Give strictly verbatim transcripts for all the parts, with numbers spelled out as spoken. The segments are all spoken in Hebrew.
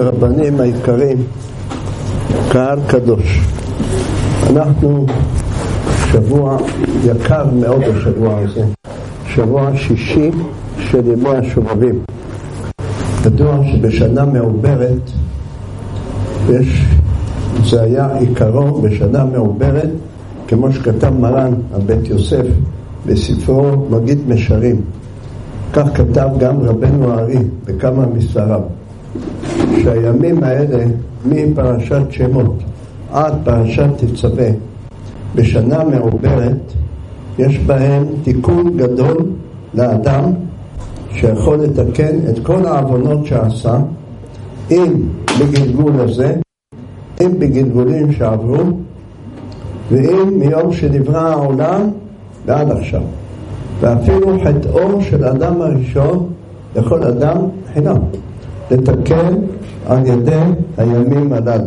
הרבנים העיקרים, קהל קדוש, אנחנו שבוע יקר מאוד השבוע הזה, שבוע שישי של ימי השובבים. ידוע שבשנה מעוברת יש, זה היה עיקרו בשנה מעוברת, כמו שכתב מרן הבית יוסף בספרו מגיד משרים. כך כתב גם רבנו הארי בכמה מסעריו, שהימים האלה מפרשת שמות עד פרשת תצווה בשנה מעוברת יש בהם תיקון גדול לאדם שיכול לתקן את כל העוונות שעשה, אם בגלגול הזה, אם בגלגולים שעברו, ואם מיום שנברא העולם ועד עכשיו. ואפילו חטאו של אדם הראשון לכל אדם חינם לתקן על ידי הימים הללו.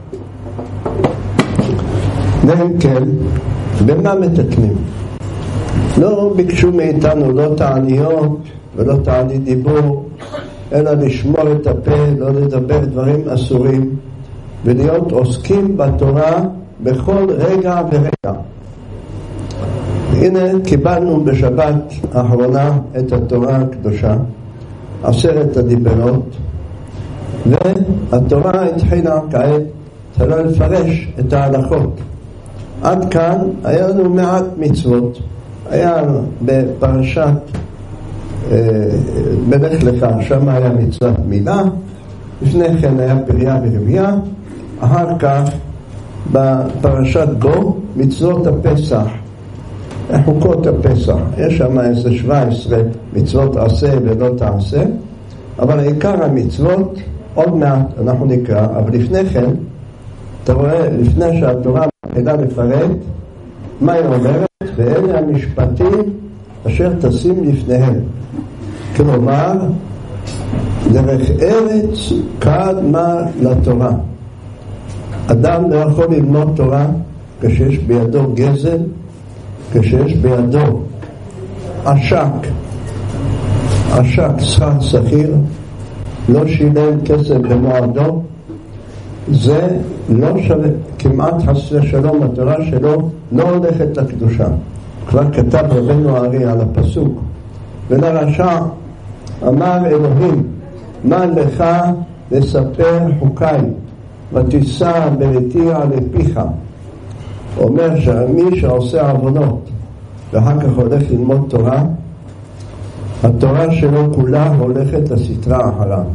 ואם כן, במה מתקנים? לא ביקשו מאיתנו לא תעניות ולא תעני דיבור, אלא לשמור את הפה, לא לדבר דברים אסורים, ולהיות עוסקים בתורה בכל רגע ורגע. הנה קיבלנו בשבת האחרונה את התורה הקדושה, עשרת הדיברות, והתורה התחילה כעת תחילה לפרש את ההלכות. עד כאן היה לנו מעט מצוות. היה בפרשת אה, בלך לך, שם היה מצוות מילה, לפני כן היה פריה ורבייה, אחר כך בפרשת בו מצוות הפסח, חוקות הפסח. יש שם איזה שבע עשרה מצוות עשה ולא תעשה, אבל העיקר המצוות עוד מעט אנחנו נקרא. אבל לפני כן אתה רואה, לפני שהתורה מתחילה לפרט, מה היא אומרת? ואלה המשפטים אשר תשים לפניהם, כלומר דרך ארץ קדמה לתורה. אדם לא יכול ללמוד תורה כשיש בידו גזל, כשיש בידו עשק, עשק שכר שכיר, לא שילם כסף במועדו, זה לא שווה, כמעט חס ושלום התורה שלו לא הולכת לקדושה. כבר כתב רבנו הארי על הפסוק, ולרשע אמר אלוהים, מה לך לספר חוקיי ותישא בריתי על פיך. אומר שמי שעושה עוונות ואחר כך הולך ללמוד תורה, התורה שלו כולה הולכת לסטרה אחריו,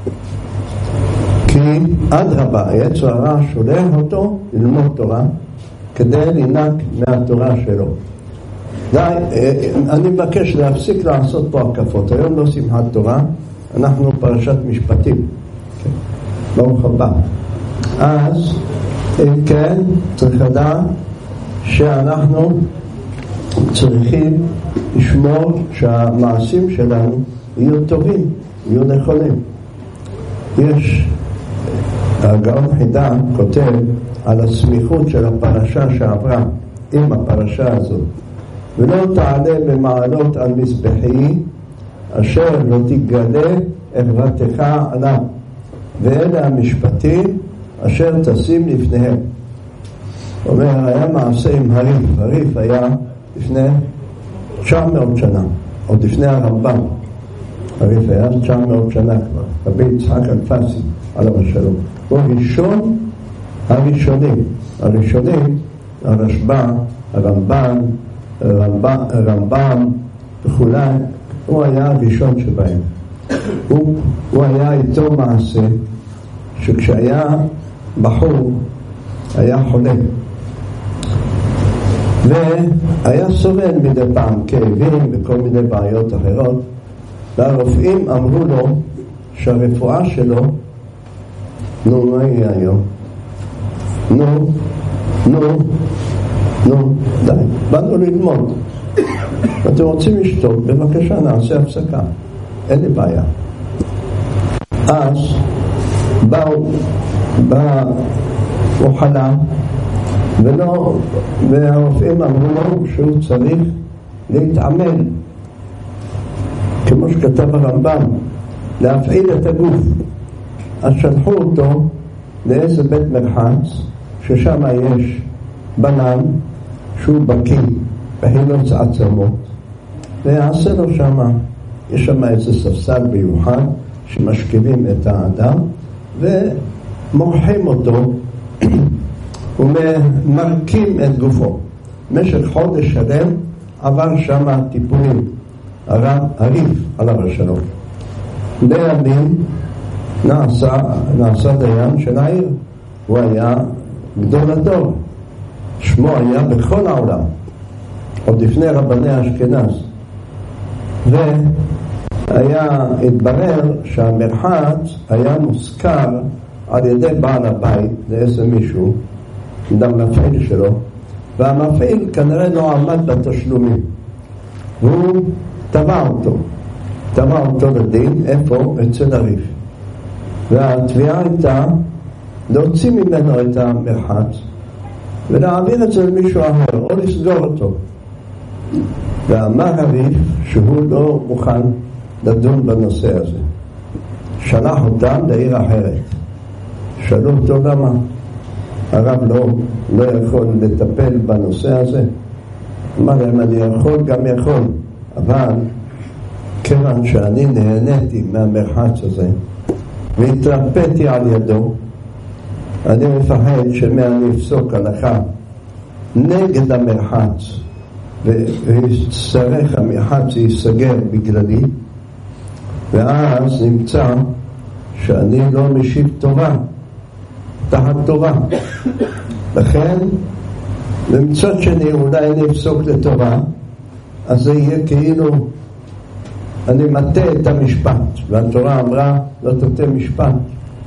כי אדרבה יצר הרע שולח אותו ללמוד תורה כדי לנהג מהתורה שלו. די, אני מבקש להפסיק לעשות פה הקפות. היום לא שמחת תורה, אנחנו פרשת משפטים. ברוך הבא. אז אם כן, צריך לדעת שאנחנו צריכים לשמור שהמעשים שלנו יהיו טובים, יהיו נכונים. יש, הגאון חידה כותב על הסמיכות של הפרשה שעברה עם הפרשה הזאת. ולא תעלה במעלות על מזבחי אשר לא תגלה עברתך עליו, ואלה המשפטים אשר תשים לפניהם. אומר, היה מעשה עם הריף. הריף היה לפני תשע מאות שנה, עוד לפני הרמב"ם. הריף היה תשע מאות שנה כבר, רבי יצחק אלפסי עליו השלום. הוא ראשון הראשונים, הראשונים, הרשב"א, הרמב"ן, רמב"ם, רמב"ם וכולי, הוא היה הראשון שבהם. הוא, הוא היה איתו מעשה שכשהיה בחור היה חולה והיה סובל מדי פעם כאבים וכל מיני בעיות אחרות, והרופאים אמרו לו שהרפואה שלו נו מה יהיה היום, נו נו נו די, באנו ללמוד, אתם רוצים לשתות, בבקשה נעשה הפסקה, אין לי בעיה. אז באו, בא, הוא חלה ולא, והרופאים אמרו לו שהוא צריך להתעמל כמו שכתב הרמב"ם, להפעיל את הגוף. אז שלחו אותו לאיזה בית מרחץ, ששם יש בנן שהוא בקיא בהילוץ עצמות, ויעשה לו שם, יש שם איזה ספסל מיוחד שמשכיבים את האדם ומורחים אותו ומרקים את גופו. במשך חודש שלם עבר שם טיפולים הרב הריף עליו השלום. לימים נעשה, נעשה דיין של העיר. הוא היה גדול הדור, שמו היה בכל העולם עוד לפני רבני אשכנז. והיה התברר שהמרחץ היה מוזכר על ידי בעל הבית לאיזה מישהו, למפעיל שלו, והמפעיל כנראה לא עמד בתשלומים, והוא תבע אותו תבע אותו לדין. איפה? אצל הריף. והתביעה הייתה להוציא ממנו את המרחץ ולהעביר את זה למישהו אחר או לסגור אותו. ואמר הריף שהוא לא מוכן לדון בנושא הזה, שלח אותם לעיר אחרת. שאלו אותו למה? הרב לא, לא יכול לטפל בנושא הזה. אמר להם, אני יכול גם יכול, אבל כיוון שאני נהניתי מהמרחץ הזה והתרפאתי על ידו, אני מפחד שמאני אפסוק הלכה נגד המרחץ ויצטרך המרחץ ייסגר בגללי, ואז נמצא שאני לא משיב טובה תחת טובה. לכן במצד שני אולי אני אפסוק לטובה, אז זה יהיה כאילו אני מטה את המשפט, והתורה אמרה לא תטה משפט.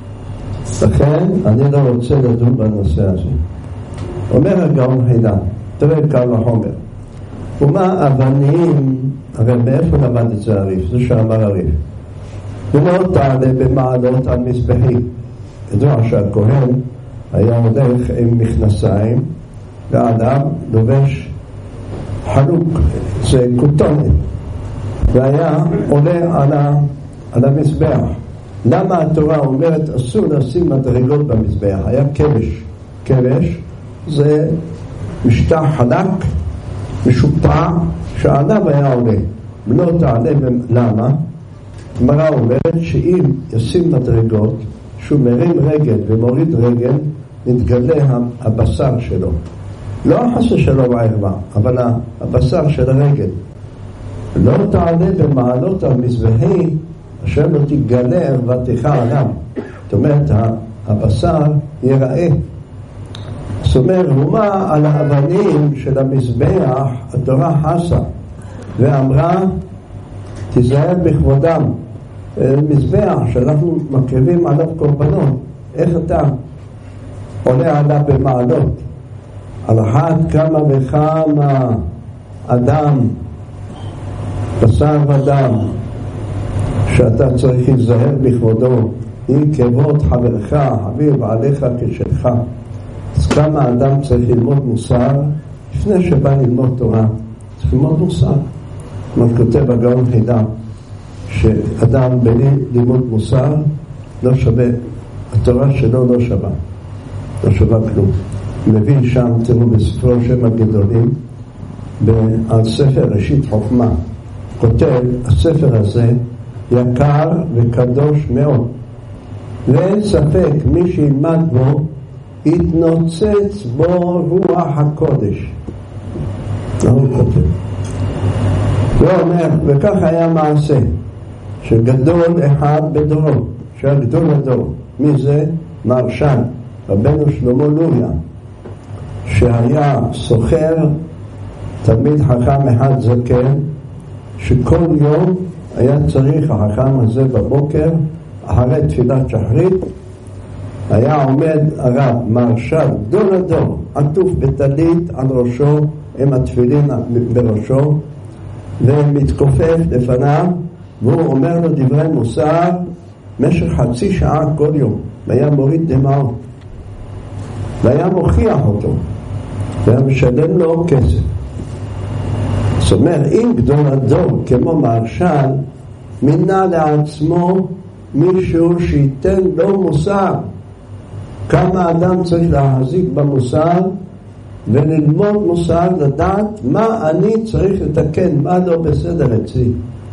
לכן אני לא רוצה לדון בנושא הזה. אומר הגאון חידן, תראה קל וחומר, ומה אבנים, הרי מאיפה למד את זה הריף? זה שאמר הריף, ולא תעלה במעלות על מזבחי. ידוע שהכהן היה הולך עם מכנסיים, והאדם לובש חלוק, זה כותונת, והיה עולה על, ה, על המזבח. למה התורה אומרת אסור לשים מדרגות במזבח? היה כבש. כבש זה משטח חלק משופע שעליו היה עולה, ולא תעלה. למה? הגמרא אומרת שאם ישים מדרגות, שהוא מרים רגל ומוריד רגל, נתגלה הבשר שלו, לא החסה שלו בערווה, אבל הבשר של הרגל. לא תעלה במעלות על מזבחי אשר לא תגלה ערוותך עליו. זאת אומרת, הבשר ייראה. זאת אומרת, ומה על האבנים של המזבח התורה חסה ואמרה תיזהר בכבודם. מזבח שאנחנו מקריבים עליו קורבנות, איך אתה עולה עליו במעלות? על אחת כמה וכמה אדם, בשר ודם, שאתה צריך להיזהר בכבודו. היא כבוד חברך, חביב עליך כשלך. אז כמה אדם צריך ללמוד מוסר לפני שבא ללמוד תורה? צריך ללמוד מוסר. מה כותב הגאון חידן, שאדם בלי לימוד מוסר לא שווה, התורה שלו לא שווה, לא שווה כלום. מביא שם, תראו בספרו שם הגדולים, על ספר ראשית חוכמה, כותב, הספר הזה יקר וקדוש מאוד, ואין ספק מי שילמד בו יתנוצץ בו רוח הקודש. לא הוא כותב, לא אומר, וכך היה מעשה שגדול אחד בדורו, שהגדול הדור, מי זה? מרשן, רבנו שלמה לוריה, שהיה סוחר, תלמיד חכם אחד זקן, שכל יום היה צריך החכם הזה בבוקר אחרי תפילת שחרית, היה עומד הרב מרשל גדול הדור עטוף בטלית על ראשו עם התפילין בראשו ומתכופף לפניו, והוא אומר לו דברי מוסר משך חצי שעה כל יום, והיה מוריד דמעות והיה מוכיח אותו והיה משלם לו כסף. זאת אומרת, אם גדול הדור כמו מרשל מינה לעצמו מישהו שייתן לו מוסר. כמה אדם צריך להחזיק במוסר וללמוד מוסר, לדעת מה אני צריך לתקן, מה לא בסדר אצלי.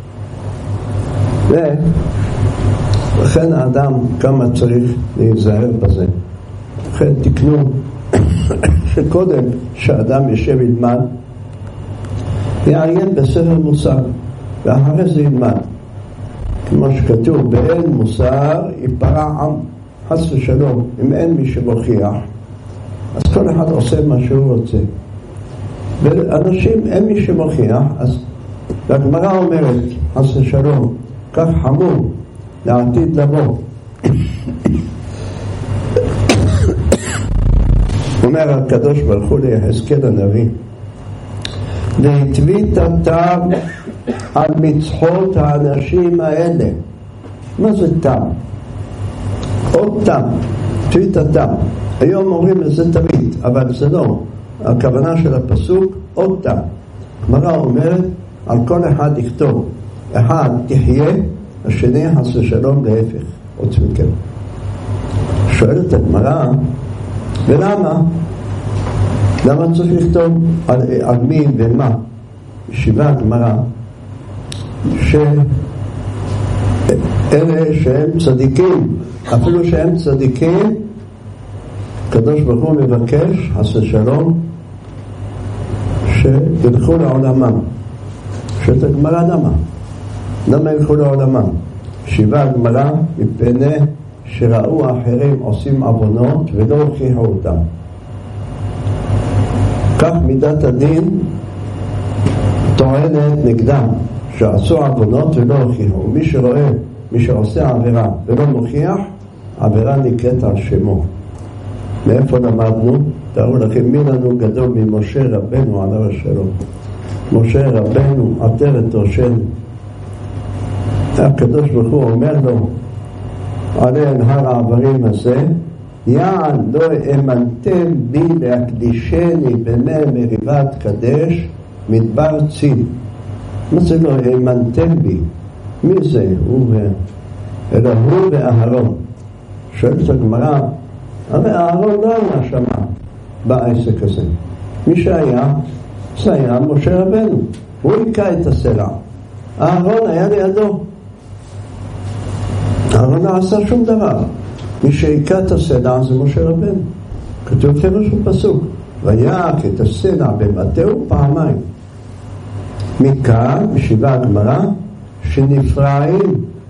ולכן האדם כמה צריך להיזהר בזה. לכן תקנו שקודם שהאדם ישב ילמד, יעיין בספר מוסר ואחרי זה ילמד, כמו שכתוב באין מוסר ייפרע עם. חס ושלום, אם אין מי שמוכיח, אז כל אחד עושה מה שהוא רוצה, ואנשים אין מי שמוכיח. אז הגמרא אומרת חס ושלום, כך חמור לעתיד לבוא. אומר הקדוש ברוך הוא ליחזקאל הנביא, והתווית התם על מצחות האנשים האלה. מה זה תם? עוד תם, תווית התם. היום אומרים לזה תווית, אבל זה לא הכוונה של הפסוק. עוד תם, הגמרא אומרת על כל אחד לכתוב, אחד תחיה, השני חס ושלום להפך, עוד מכן. שואלת הגמרא, ולמה? למה צריך לכתוב על, על מי ומה? ישיבה הגמרא שאלה שהם צדיקים, אפילו שהם צדיקים, הקדוש ברוך הוא מבקש חס ושלום שילכו לעולמם. שואלת הגמרא, למה? למה ילכו לעולמם? ישיבה הגמרא, מפני שראו אחרים עושים עוונות ולא הוכיחו אותם. כך מידת הדין טוענת נגדם, שעשו עוונות ולא הוכיחו. מי שרואה, מי שעושה עבירה ולא מוכיח, עבירה נקראת על שמו. מאיפה למדנו? תראו לכם, מי לנו גדול ממשה רבנו עליו השלום. משה רבנו עטר את ראשנו, הקדוש ברוך הוא אומר לו עלי הר העברים הזה, יען לא האמנתם בי להקדישני במי מריבת קדש מדבר צין. מה זה לא האמנתם בי? מי זה? הוא ו... אלא הוא ואהרון. שואלת הגמרא, הרי אהרון לא היה שמה בעסק הזה. מי שהיה, זה היה משה רבנו. הוא היקע את הסלע, אהרון היה לידו. אהרון לא עשה שום דבר. מי שהיקע את הסלע זה משה רבנו. כתוב פירוש בפסוק, ויעק את הסלע במטהו פעמיים. מכאן משיבה הגמרא שנפרעים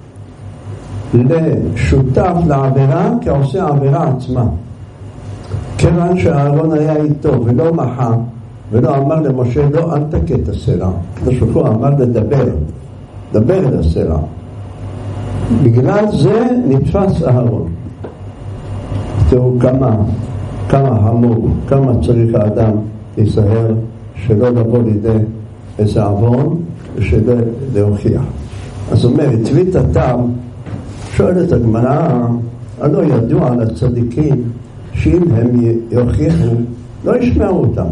לשותף לעבירה כעושה העבירה עצמה. כיוון שאהרון היה איתו ולא מחה ולא אמר למשה לא אל תכה את הסלע, הקדוש ברוך הוא אמר לדבר, דבר את הסלע. בגלל זה נתפס אהרון. תראו כמה כמה חמור, כמה צריך האדם להיזהר שלא לבוא לידי איזה עוון ושלא להוכיח. אז אומר, תווית התם, שואלת הגמרא, הלא ידוע על הצדיקים שאם הם יוכיחו לא ישמעו אותם.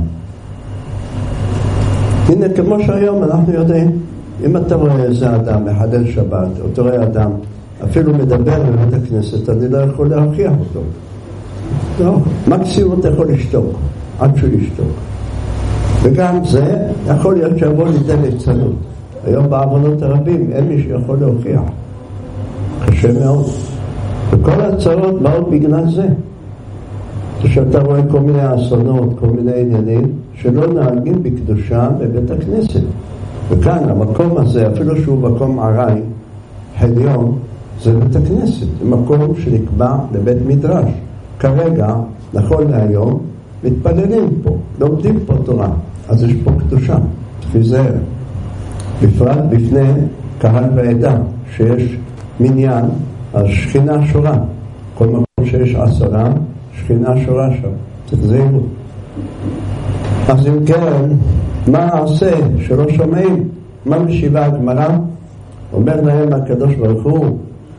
הנה, כמו שהיום אנחנו יודעים, אם אתה רואה איזה אדם מחלל שבת, או אתה רואה אדם אפילו מדבר בבית הכנסת, אני לא יכול להוכיח אותו. לא, מקסימום אתה יכול לשתוק עד שהוא ישתוק. וגם זה יכול להיות שיבוא לידי ליצנות. היום בעוונות הרבים אין מי שיכול להוכיח, קשה מאוד, וכל הצרות באות בגלל זה. כשאתה רואה כל מיני אסונות, כל מיני עניינים שלא נהגים בקדושה בבית הכנסת. וכאן המקום הזה, אפילו שהוא מקום ערי חניון, זה בית הכנסת, זה מקום שנקבע לבית מדרש. כרגע, נכון להיום, מתפללים פה, לומדים פה תורה, אז יש פה קדושה, תפיזר. בפרט בפני קהל ועדה, שיש מניין, אז שכינה שורה. כל מקום שיש עשרה, שכינה שורה שם, תחזירו. אז אם כן, מה עושה שלא שומעים? מה משיבה הגמרא? אומר להם הקדוש ברוך הוא,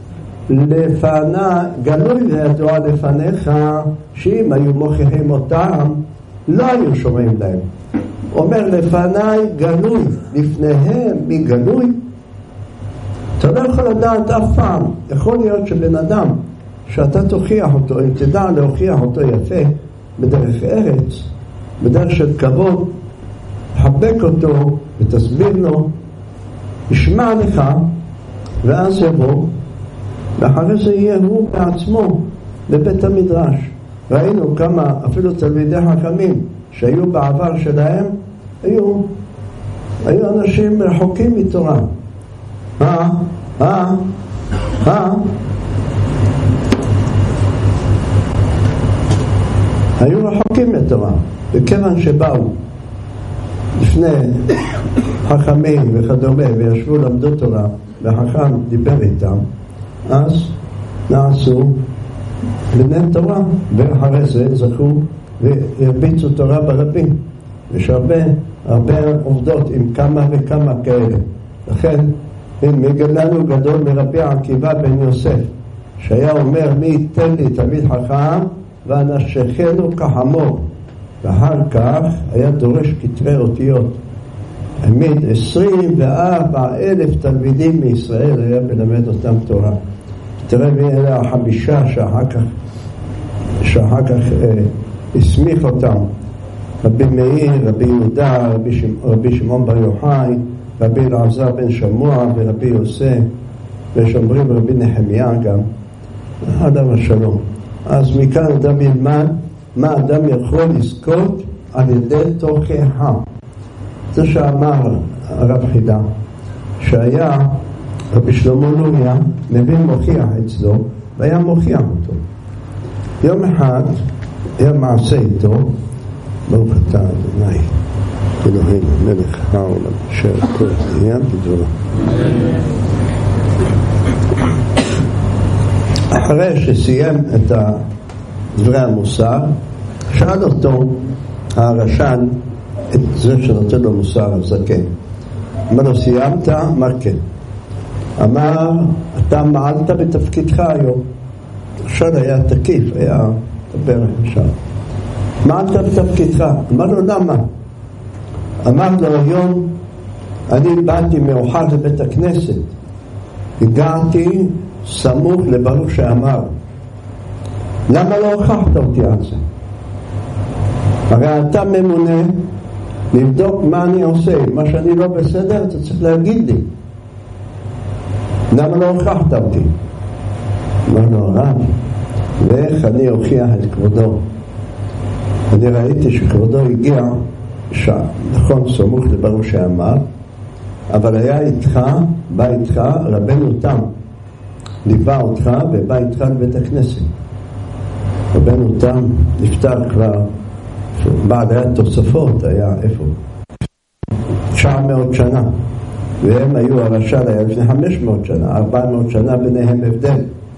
לפנה, גלוי וידוע לפניך, שאם היו מוכיחים אותם, לא היו שומעים להם. אומר לפניי גלוי, לפניהם מגלוי. אתה לא יכול לדעת אף פעם. יכול להיות שבן אדם שאתה תוכיח אותו, אם תדע להוכיח אותו יפה בדרך ארץ, בדרך של כבוד, תחבק אותו ותסביר לו, ישמע לך, ואז יבוא, ואחרי זה יהיה הוא בעצמו בבית המדרש. ראינו כמה אפילו תלמידי חכמים שהיו בעבר שלהם, היו, היו אנשים רחוקים מתורה. אה, אה, אה, היו רחוקים מתורה, וכיוון שבאו לפני חכמים וכדומה וישבו למדו תורה והחכם דיבר איתם, אז נעשו בני תורה, ואחרי זה זכו והרביצו תורה ברבים. יש הרבה, הרבה עובדות עם כמה וכמה כאלה. לכן מגלנו גדול מרבי עקיבא בן יוסף, שהיה אומר, מי ייתן לי תלמיד חכם ואנשכנו כחמור. ואחר כך היה דורש כתבי אותיות. העמיד עשרים וארבע אלף תלמידים מישראל היה מלמד אותם תורה. תראה מי אלה החמישה שאחר כך שאחר כך אה, הסמיך אותם: רבי מאיר, רבי יהודה, רבי, שמ, רבי שמעון בר יוחאי, רבי אלעזר בן שמוע ורבי יוסף, ושומרים רבי נחמיה גם. אדם השלום. אז מכאן אדם ילמד מה אדם יכול לזכות על ידי תוכחה. זה שאמר הרב חידה, שהיה רבי שלמה לוריה מבין מוכיח אצלו, והיה מוכיח אותו. יום אחד היה מעשה איתו, ברוך אתה אדוני אלוהינו מלך העולם אשר כל עניין בדברו. אחרי שסיים את דברי המוסר, שאל אותו הרשן, את זה שנותן לו מוסר הזקן, אמר לו, סיימת? אמר כן. אמר, אתה מעלת בתפקידך היום. עכשיו היה תקיף, היה דבר עכשיו. מעלת בתפקידך. אמר לו, למה? אמר לו, היום אני באתי מאוחר לבית הכנסת, הגעתי סמוך לברוך שאמר, למה לא הוכחת אותי על זה? הרי אתה ממונה לבדוק מה אני עושה, מה שאני לא בסדר אתה צריך להגיד לי, למה לא הוכחת אותי? אמר לו, הרב, ואיך אני אוכיח את כבודו? אני ראיתי שכבודו הגיע שעה, נכון, סמוך לברוך שאמר, אבל היה איתך, בא איתך רבנו תם, ליווה אותך ובא איתך לבית הכנסת. רבנו תם נפטר כבר, בעד היה תוספות, היה איפה? תשע מאות שנה, והם היו, הרש"ל היה לפני חמש מאות שנה, ארבע מאות שנה ביניהם הבדל.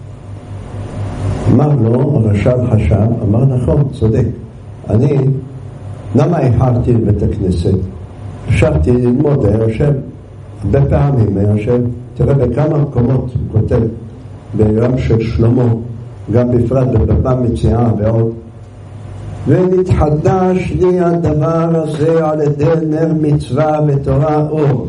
אמר לו, הרש"ל חשב, אמר נכון, צודק, אני, למה איחרתי לבית הכנסת? חשבתי ללמוד, היה יושב, הרבה פעמים היה יושב, תראה בכמה מקומות הוא כותב, ביום של שלמה, גם בפרט בבבא מציאה ועוד, ונתחדש לי הדבר הזה על ידי נר מצווה ותורה אור.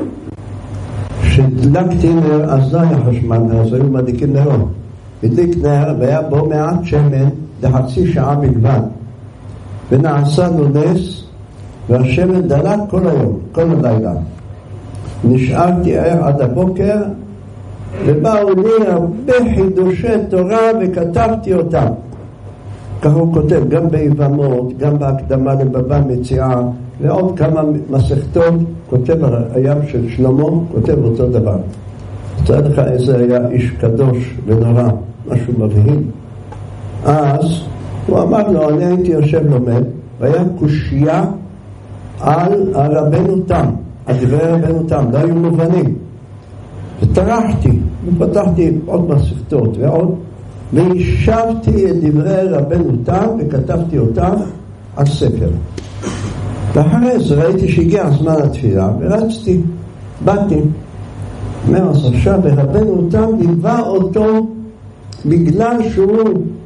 כשדלקתי נר, אז לא היה חשמל, אז היו מדליקים נרות. הדליק נר והיה בו מעט שמן לחצי שעה בלבד, ונעשה לו נס, והשמן דלק כל היום, כל הלילה. נשארתי ער עד הבוקר, ובאו לי הרבה חידושי תורה וכתבתי אותם. כך הוא כותב, גם ביבמות, גם בהקדמה לבבא מציאה, ועוד כמה מסכתות, כותב הים של שלמה, כותב אותו דבר. תראה לך איזה היה איש קדוש ונורא, משהו מבהים. אז הוא אמר לו, אני הייתי יושב לומד, והיה קושיה על הרבנו תם, על דברי רבנו תם, לא היו מובנים. וטרחתי, ופתחתי עוד מסכתות ועוד, וישבתי את דברי רבנו תם וכתבתי אותם על ספר. ואחרי זה ראיתי שהגיע הזמן התפילה, ורצתי, באתי, מאז עכשיו, ורבנו תם ליווה אותו בגלל שהוא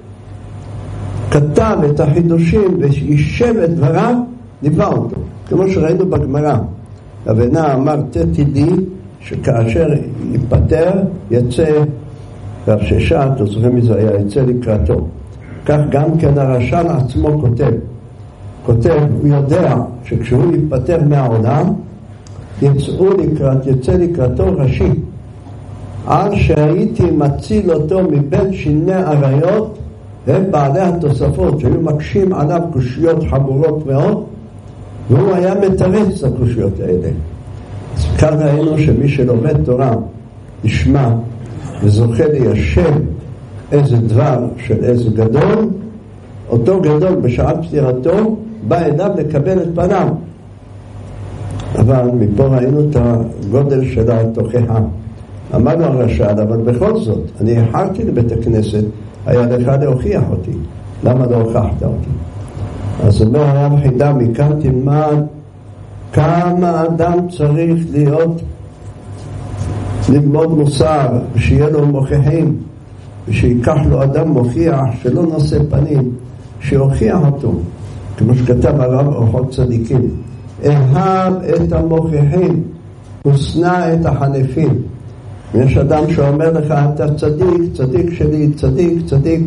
כתב את החידושים וישב את דבריו, ליווה אותו, כמו שראינו בגמרא. רבנה אמר, תתידי שכאשר ייפטר יצא רב ששת, או זוכרים מזה היה, יצא לקראתו. כך גם כן הרש"ל עצמו כותב. כותב, הוא יודע שכשהוא ייפטר מהעולם, יצאו לקראת, יצא לקראתו ראשי. על שהייתי מציל אותו מבין שיני עריות, הם בעלי התוספות שהיו מקשים עליו קושיות חמורות מאוד, והוא היה מתרץ לקושיות האלה. אז כאן ראינו שמי שלומד תורה ישמע וזוכה ליישב איזה דבר של איזה גדול, אותו גדול בשעת פטירתו בא אליו לקבל את פניו. אבל מפה ראינו את הגודל של התוכחה. אמרנו הרש"ל, אבל בכל זאת אני החרתי לבית הכנסת, היה לך להוכיח אותי. למה לא הוכחת אותי? אז אומר הרב חידה, מכאן תלמד כמה אדם צריך להיות ללמוד מוסר, ושיהיה לו מוכיחים, ושיקח לו אדם מוכיח שלא נושא פנים, שיוכיח אותו, כמו שכתב הרב אורחות צדיקים. אהב את המוכיחים ושנא את החנפים. יש אדם שאומר לך אתה צדיק, צדיק שלי, צדיק, צדיק,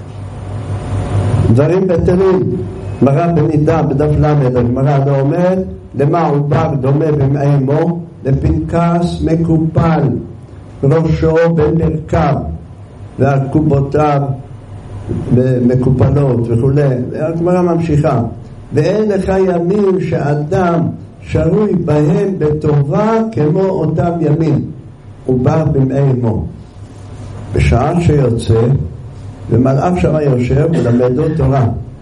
דברים בטלים. גמרא בנידה בדף למד, הגמרא לא אומרת למה עובר דומה במעי אמו? לפנקס מקופל, ראשו במרכב והקובותיו מקופלות וכו'. הגמרא ממשיכה, ואין לך ימים שאדם שרוי בהם בטובה כמו אותם ימים. הוא בא במעי אמו. בשעה שיוצא ומלאך שמה יושב ולמדו תורה.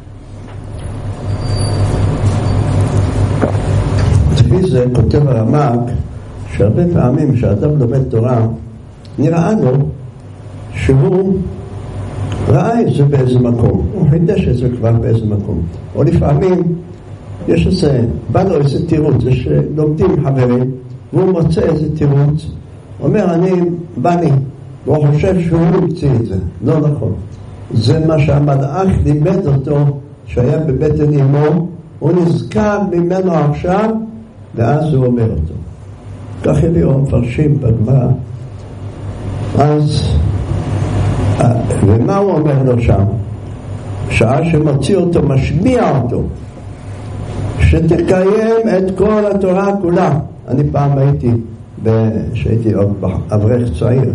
לפי זה כותב הרמ"ק שהרבה פעמים כשאדם לומד תורה נראה לו שהוא ראה את זה באיזה מקום, הוא חידש את זה כבר באיזה מקום, או לפעמים יש איזה, בא לו איזה תירוץ, יש לומדים חברים והוא מוצא איזה תירוץ, אומר אני בא לי, והוא חושב שהוא המציא את זה. לא נכון, זה מה שהמלאך לימד אותו שהיה בבטן אמו, הוא נזכר ממנו עכשיו ואז הוא אומר אותו. כך הביאו מפרשים בגמרא. אז ומה הוא אומר לו שם? שעה שמוציא אותו, משמיע אותו שתקיים את כל התורה כולה. אני פעם הייתי שהייתי עוד אברך צעיר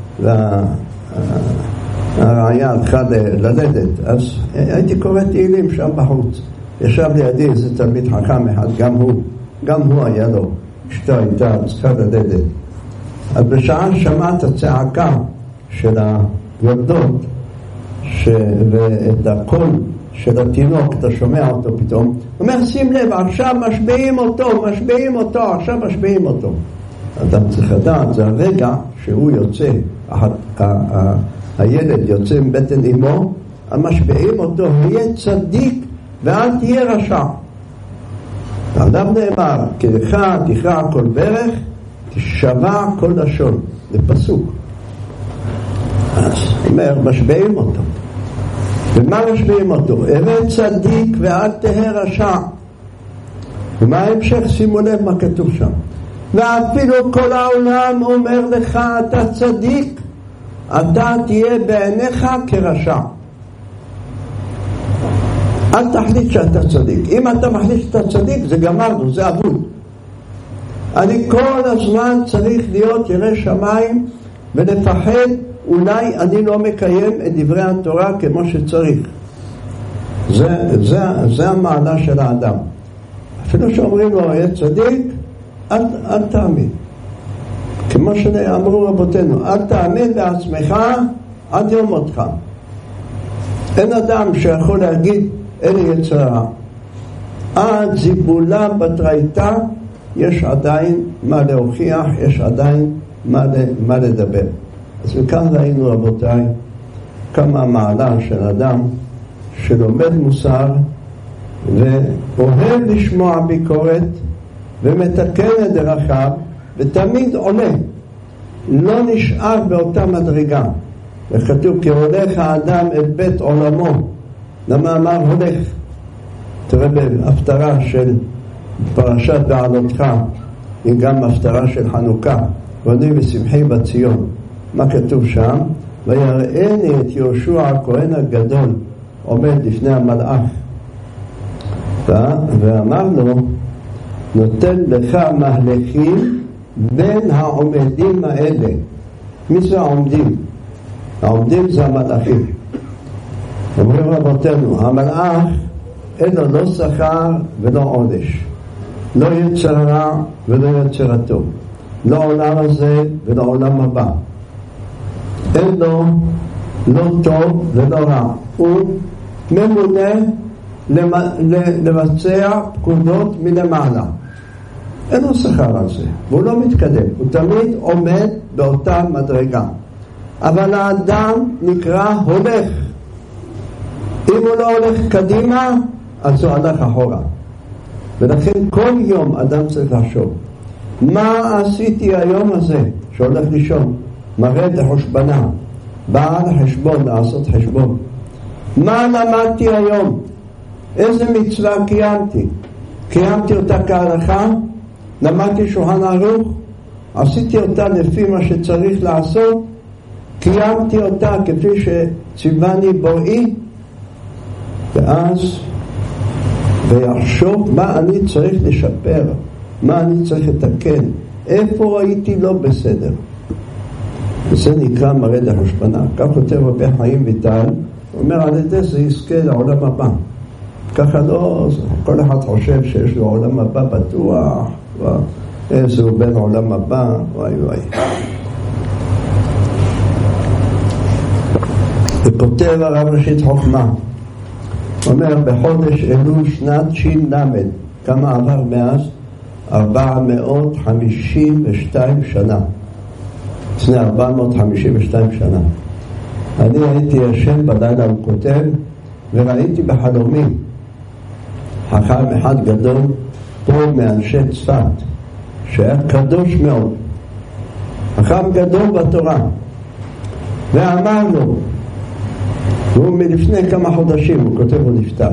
והרעיה הלכה ללדת, אז הייתי קורא תהילים שם בחוץ. ישב לידי איזה תלמיד חכם אחד, גם הוא גם הוא היה לו, אשתו הייתה צריכה ללדת. אז בשעה שמעת הצעקה של היולדות ש... ואת הקול של התינוק, אתה שומע אותו פתאום, הוא אומר שים לב, עכשיו משביעים אותו, משביעים אותו, עכשיו משביעים אותו. אדם צריך לדעת, זה הרגע שהוא יוצא, ה... ה... ה... הילד יוצא מבטן אמו, המשביעים אותו, יהיה צדיק ואל תהיה רשע. האדם נאמר, כדך תכרע כל ברך, תשבע כל לשון. זה פסוק. אז אומר, משביעים אותו. ומה משביעים אותו? אמת צדיק ואל תהיה רשע. ומה ההמשך? שימו לב מה כתוב שם. ואפילו כל העולם אומר לך, אתה צדיק, אתה תהיה בעיניך כרשע. אל תחליט שאתה צדיק. אם אתה מחליט שאתה צדיק, זה גמרנו, זה אבוד. אני כל הזמן צריך להיות ירא שמיים ולפחד, אולי אני לא מקיים את דברי התורה כמו שצריך. זה, זה, זה המעלה של האדם. אפילו שאומרים לו, היה צדיק, אל, אל תאמין. כמו שאמרו רבותינו, אל תאמין בעצמך עד יום מותך. אין אדם שיכול להגיד, אין יצרה. עד זיבולה בתרייתא יש עדיין מה להוכיח, יש עדיין מה, מה לדבר. אז מכאן ראינו רבותיי כמה המעלה של אדם שלומד מוסר ואוהב לשמוע ביקורת ומתקן את דרכיו ותמיד עולה, לא נשאר באותה מדרגה. וכתוב כי הולך האדם את בית עולמו. למה אמר הולך? תראה בהפטרה של פרשת בעלותך, היא גם הפטרה של חנוכה. בוני ושמחי בציון. מה כתוב שם? ויראני את יהושע הכהן הגדול עומד לפני המלאך, ואמר לו, נותן לך מהלכים בין העומדים האלה. מי זה העומדים? העומדים זה המלאכים. אומרים רבותינו, המלאך אין לו לא שכר ולא עונש, לא יצר רע ולא יצר הטוב, לא עולם הזה ולא עולם הבא. אין לו לא טוב ולא רע, הוא ממונה לבצע פקודות מלמעלה, אין לו שכר על זה, והוא לא מתקדם, הוא תמיד עומד באותה מדרגה. אבל האדם נקרא הולך. אם הוא לא הולך קדימה, אז הוא הלך אחורה. ולכן כל יום אדם צריך לחשוב, מה עשיתי היום הזה שהולך לישון? מראה את החושבנה, בא לחשבון, לעשות חשבון. מה למדתי היום? איזה מצווה קיימתי? קיימתי אותה כהלכה? למדתי שולחן ערוך? עשיתי אותה לפי מה שצריך לעשות? קיימתי אותה כפי שציווני בוראי? ואז ויחשוב מה אני צריך לשפר, מה אני צריך לתקן, איפה הייתי לא בסדר. וזה נקרא מראה לחושבנה. כך כותב רבי חיים ויטל, הוא אומר על ידי זה יזכה לעולם הבא. ככה לא, כל אחד חושב שיש לו עולם הבא בטוח, איזה הוא בין עולם הבא, וואי וואי. וכותב הרב ראשית חוכמה, אומר בחודש אלול שנת שין למד, כמה עבר מאז? ארבע מאות חמישים ושתיים שנה. לפני ארבע מאות חמישים ושתיים שנה אני הייתי ישן בלילה, הוא כותב, וראיתי בחלומי חכם אחד גדול פה מאנשי צפת שהיה קדוש מאוד, חכם גדול בתורה, ואמר לו, הוא מלפני כמה חודשים, הוא כותב, הוא נפטר.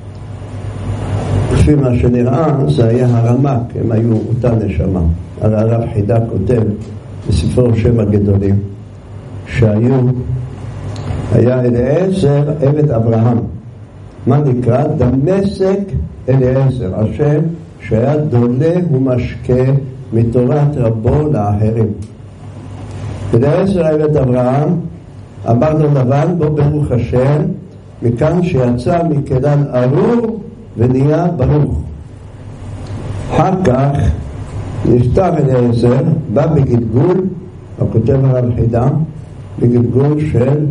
לפי מה שנראה זה היה הרמ"ק, הם היו אותה נשמה. הרב חידה כותב בספרו שם הגדולים שהיו, היה אליעזר עבד אברהם, מה נקרא? דמשק אליעזר, השם שהיה דולה ומשקה מתורת רבו לאחרים. אליעזר עבד אברהם אמר לו לבן, בוא ברוך השם, מכאן שיצא מכדן ארור ונהיה ברוך. אחר כך נפטר אליעזר, בא בגלגול, הכותב הרב חידה, בגלגול של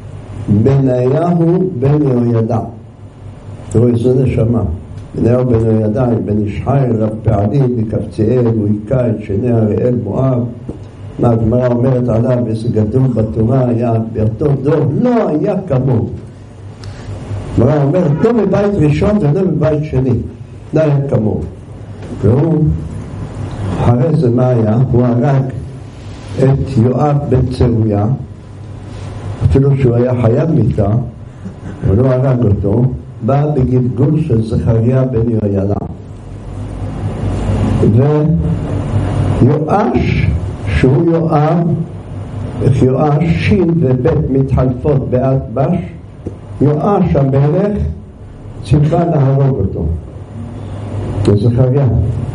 בניהו בן יהוידע. תראו איזה נשמה, בניהו בן יהוידע, בן ישחי, רב פעלים, מקבצאל, הוא היכה את שני אריאל מואב. מה הגמרא אומרת עליו, איזה גדול בתורה היה באותו דור, לא היה כמוהו. הגמרא אומרת, לא מבית ראשון ולא מבית שני, לא היה כמוהו. והוא, אחרי זה מה היה? הוא הרג את יואב בן צרויה, אפילו שהוא היה חייב מיתה, הוא לא הרג אותו, בא בגלגול של זכריה בן יהוידע. ויואש, שהוא יואב, איך יואש שין ובית מתחלפות בעד בש, יואש המלך ציווה להרוג אותו, לזכריה.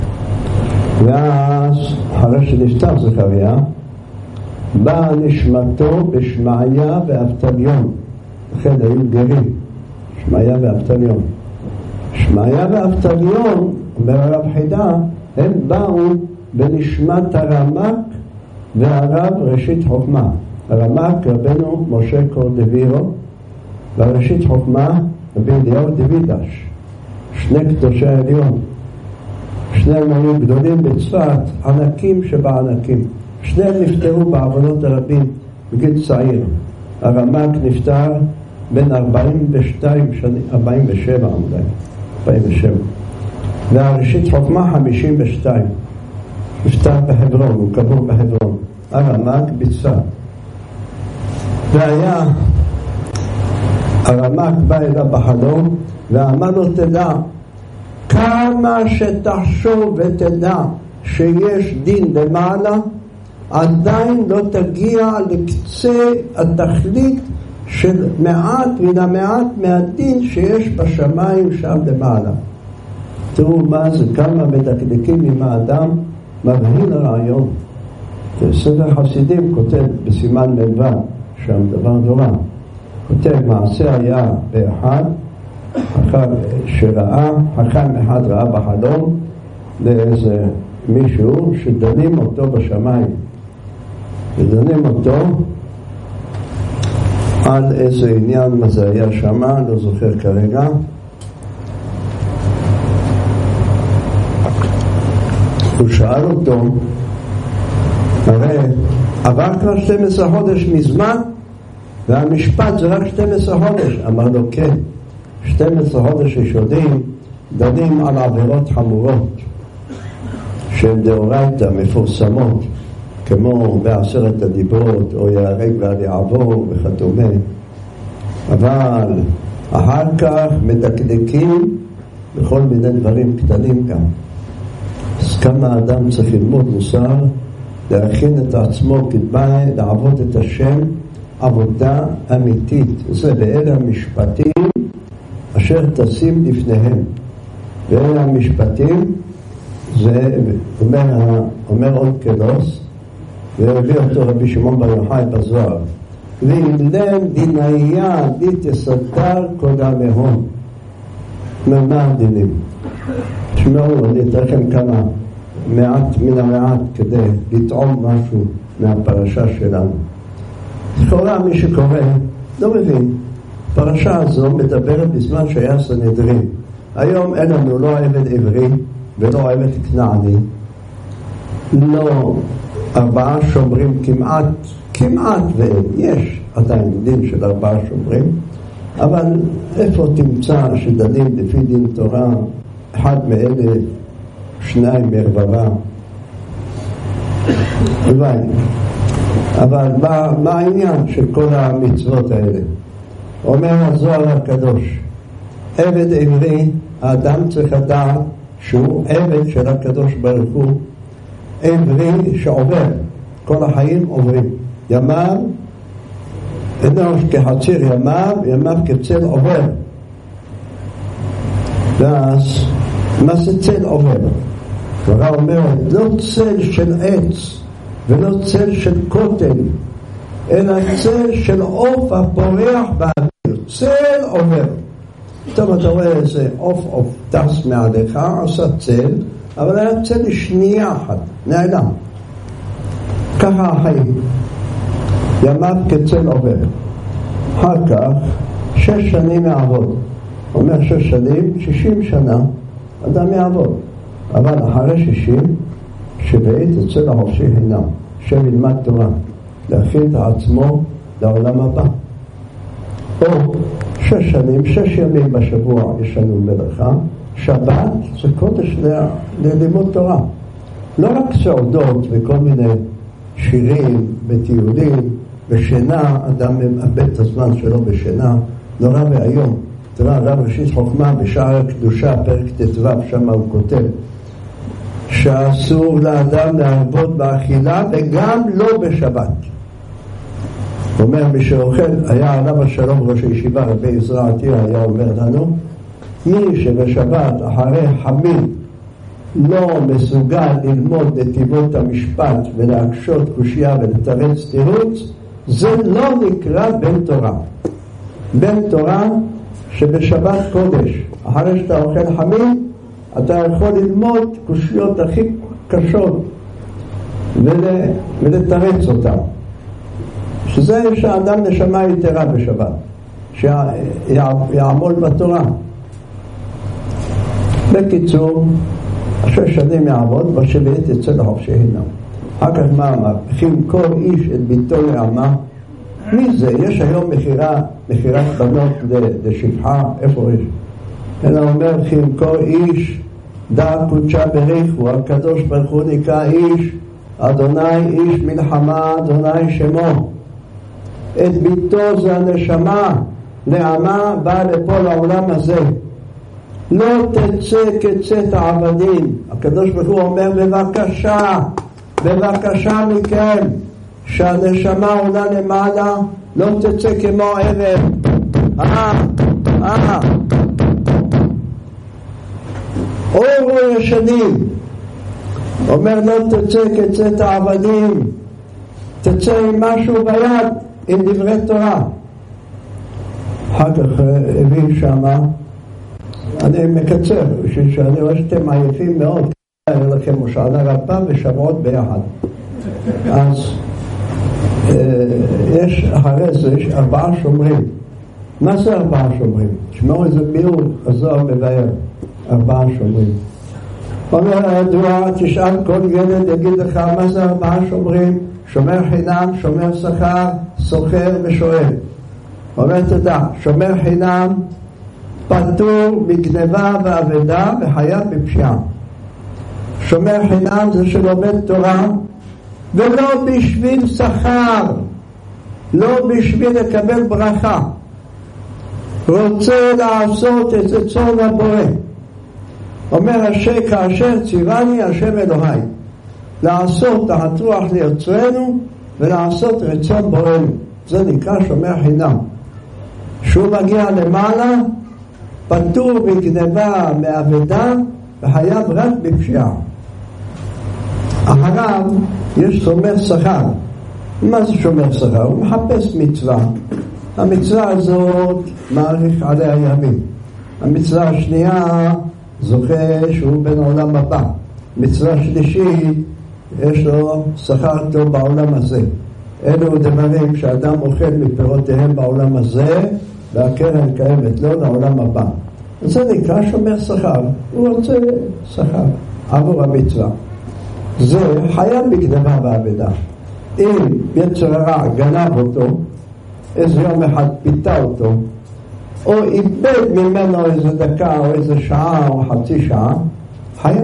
ואז אחרי שנפטר זכריה, באה נשמתו בשמעיה ואבטליון, לכן היו גרים, שמעיה ואבטליון. שמעיה ואבטליון, אומר הרב חידה, הם באו בנשמת הרמ"ק והרב ראשית חוכמה. הרמ"ק רבנו משה קורדווירו, והראשית חוכמה רבי אליהו דוידש, שני קדושי העליון. שניהם היו גדולים בצפת, ענקים שבענקים. שניהם נפטרו בעוונות הרבים בגיל צעיר. הרמ"ק נפטר בין ארבעים ושתיים שנים, ארבעים ושבע עמודי, ארבעים ושבע. והראשית חוכמה חמישים ושתיים. נפטר בחברון, הוא קבור בחברון. הרמ"ק בצפת. והיה, הרמ"ק בא אליו בחלום ואמר לו, תדע, כמה שתחשוב ותדע שיש דין למעלה, עדיין לא תגיע לקצה התכלית של מעט מן המעט מהדין שיש בשמיים שם למעלה. תראו מה זה, כמה מדקדקים עם האדם, מבהיל הרעיון. ספר חסידים כותב בסימן מ"ו, שם דבר נורא, כותב מעשה היה באחד, שראה, חכם אחד ראה בחלום לאיזה מישהו שדנים אותו בשמיים, ודנים אותו על איזה עניין, מה זה היה שמה, לא זוכר כרגע. הוא שאל אותו, הרי עבר כבר שתים עשרה חודש מזמן, והמשפט זה רק שתים עשרה חודש. אמר לו, כן, שתים עשרה חודש ישודים דנים על עבירות חמורות שהן דאורייתא מפורסמות, כמו בעשרת הדיברות או יהרג ואל יעבור וכדומה, אבל אחר כך מדקדקים בכל מיני דברים קטנים גם. אז כמה אדם צריך ללמוד מוסר, להכין את עצמו כדאי לעבוד את השם עבודה אמיתית. זה באלה המשפטים אשר תשים לפניהם. באלה המשפטים זה אומר, אומר עוד קדוס, והביא אותו רבי שמעון בר יוחאי בזוהר, ואילם דינאיה די תסדר קודמהון. מה הדינים? תשמעו, אני אתן לכם כמה מעט מן המעט כדי לטעום משהו מהפרשה שלנו. לכאורה מי שקורא לא מבין, פרשה הזו מדברת בזמן שהיה סנהדרין. היום אין לנו לא עבד עברי ולא עבד כנעני, לא ארבעה שומרים כמעט, כמעט ואין, יש עדיין דין של ארבעה שומרים, אבל איפה תמצא שדנים לפי דין תורה אחד מאלה, שניים מרבבה? אולי. אבל מה, מה העניין של כל המצוות האלה? אומר הזוהר הקדוש, עבד עברי, האדם צריך לדעת שהוא עבד של הקדוש ברוך הוא, עברי שעובר, כל החיים עוברים. ימיו אינו כחציר ימיו, ימיו כצל עובר. ואז מה זה צל עובר? כבר אומרת, לא צל של עץ ולא צל של כותל, אלא צל של עוף הפורח באוויר. צל עובר. טוב, אתה רואה איזה עוף עוף טס מעליך, עושה צל, אבל היה צל לשנייה אחת, נעלם. ככה החיים. ימיו כצל עובר. אחר כך שש שנים יעבוד. אומר שש שנים, שישים שנה אדם יעבוד. אבל אחרי שישים שבעת אצל החופשי חינם, שילמד תורה, להכין את עצמו לעולם הבא. או שש שנים, שש ימים בשבוע יש לנו מלאכה. שבת זה קודש ללימוד תורה. לא רק סעודות וכל מיני שירים וטיולים ושינה, אדם מאבד את הזמן שלו בשינה, נורא והיום. תראה, רב ראשית חוכמה בשער הקדושה, פרק ט"ו, שם הוא כותב שאסור לאדם להרבות באכילה וגם לא בשבת. הוא אומר, מי שאוכל, היה עליו השלום ראש הישיבה, רבי עזרא עתירא, היה אומר לנו, מי שבשבת אחרי חמין לא מסוגל ללמוד נתיבות המשפט ולהקשות קושיה ולתרץ תירוץ, זה לא נקרא בן תורה. בן תורה שבשבת קודש, אחרי שאתה אוכל חמין, אתה יכול ללמוד קושיות הכי קשות ול... ולתרץ אותם. שזה שהאדם נשמה יתרה בשבת, שיעמול בתורה. בקיצור, שש שנים יעבוד, בשבט יצא לחופשי חינם. אחר כך מה אמר? הכין כל איש את ביתו לעמה. מי זה? יש היום מחירה, מחירת בנות לשפחה, איפה יש? אלא אומר, הכין כל איש, דע קודשה בריחו, הקדוש ברוך הוא נקרא איש, אדוני איש מלחמה, אדוני שמו. את ביתו זה הנשמה, לעמה באה לפה לעולם הזה. לא תצא כצאת העבדים. הקדוש ברוך הוא אומר, בבקשה, בבקשה מכם, שהנשמה עולה למעלה, לא תצא כמו ערב. אה, אה. אורו ישנים, אומר לא תצא כצאת העבדים, תצא עם משהו ביד, עם דברי תורה. אחר כך הביא שמה, אני מקצר, בשביל שאני רואה שאתם עייפים מאוד, אני לכם מושענה רבה ושבועות ביחד. אז יש אחרי זה יש ארבעה שומרים. מה זה ארבעה שומרים? שמעו איזה ביור, הזוהר מבאר, ארבעה שומרים. אומר הידוע, תשאל כל ילד יגיד לך מה זה ארבעה שומרים, שומר חינם, שומר שכר, סוחר ושואל. אומר תדע, שומר חינם פטור מגנבה ועבדה וחייב בפשיעה. שומר חינם זה שלומד תורה ולא בשביל שכר, לא בשביל לקבל ברכה, רוצה לעשות את זה צאן הבורא. אומר השם, כאשר ציווני השם אלוהי לעשות תחת רוח ליוצרנו ולעשות רצון בוראנו, זה נקרא שומר חינם. שהוא מגיע למעלה פטור מגנבה מעבדה וחייב רק בפשיעה. אחריו יש שומר שכר. מה זה שומר שכר? הוא מחפש מצווה. המצווה הזאת מעריך עליה ימים. המצווה השנייה זוכה שהוא בן העולם הבא. מצווה שלישית יש לו שכר טוב בעולם הזה. אלו דברים שאדם אוכל מפירותיהם בעולם הזה והקרן קיימת לו לעולם הבא. זה נקרא שומר שכר. הוא רוצה שכר עבור המצווה. זה חייב בגנבה ועבדה. אם יצר הרע גנב אותו, איזה יום אחד פיתה אותו, או איבד ממנו איזה דקה או איזה שעה או חצי שעה, חייב.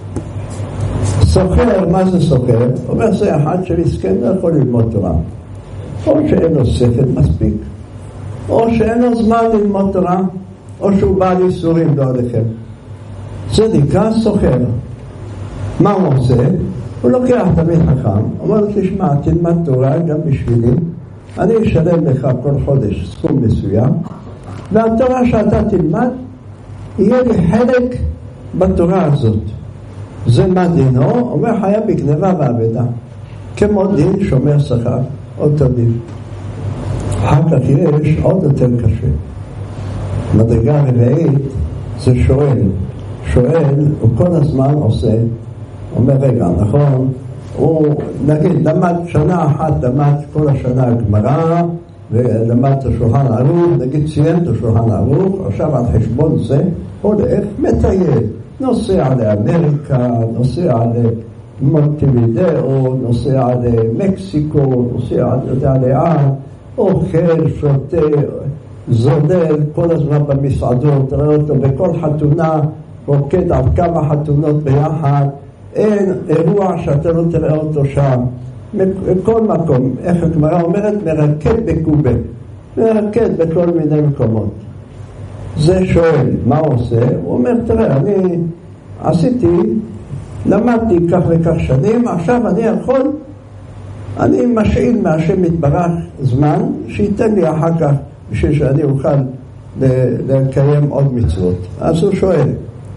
סוחר, מה זה סוחר? אומר זה אחד שמסכן לא יכול ללמוד תורה. או שאין לו שכל מספיק, או שאין לו זמן ללמוד תורה, או שהוא בא לאיסורים לא עליכם. זה נקרא סוחר. מה הוא עושה? הוא לוקח תמיד חכם, אומר לו תשמע, תלמד תורה גם בשבילי, אני אשלם לך כל חודש סכום מסוים, והתורה שאתה תלמד יהיה לי חלק בתורה הזאת. זה מה דינו? אומר חייב בגנבה ועבדה, כמו דין שומר שכר, אותו דין. אחר כך יש עוד יותר קשה. מדרגה רביעית זה שואל. שואל הוא כל הזמן עושה, אומר רגע, נכון, הוא נגיד למד שנה אחת, למד כל השנה גמרא ולמד את השולחן ערוך, נגיד סיים את השולחן ערוך, עכשיו על חשבון זה הולך מטייל, נוסע לאמריקה, נוסע למונטווידאו, נוסע למקסיקו, נוסע לאן, אוכל, שותה, זולל כל הזמן במסעדות, תראה אותו בכל חתונה, רוקד על כמה חתונות ביחד, אין אירוע שאתה לא תראה אותו שם, בכל מקום. איך הגמרא אומרת? מרקד בקובה, מרקד בכל מיני מקומות. זה שואל, מה הוא עושה? הוא אומר, תראה, אני עשיתי, למדתי כך וכך שנים, עכשיו אני יכול, אני משאיל מהשם יתברך זמן, שייתן לי אחר כך, בשביל שאני אוכל לקיים עוד מצוות. אז הוא שואל,